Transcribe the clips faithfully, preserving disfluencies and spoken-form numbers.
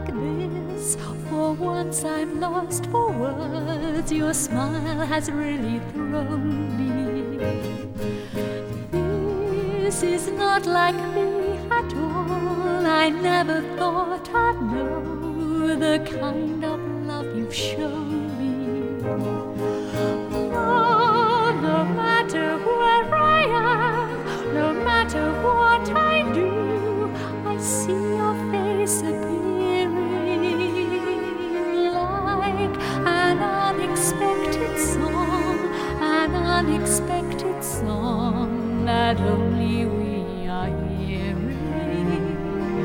like this. For once I'm lost for words. Your smile has really thrown me. This is not like me at all. I never thought I'd know the kind of love you've shown me. Oh, no matter where I am, no matter what I do, I see your face appearing like an unexpected song, an unexpected song that only we are hearing.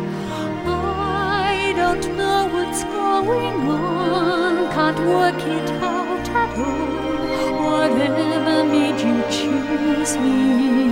I don't know what's going on, can't work it out at all. Whatever made you choose me?